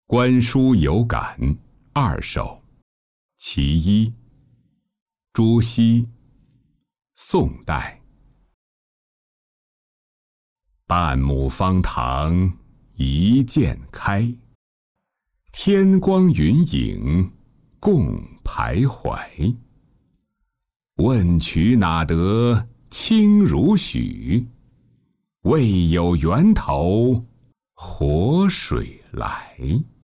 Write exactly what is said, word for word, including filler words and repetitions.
观书有感二首，其一，朱熹，宋代。半亩方塘一鉴开，天光云影共徘徊。问渠哪得清如许？为有源头活水来。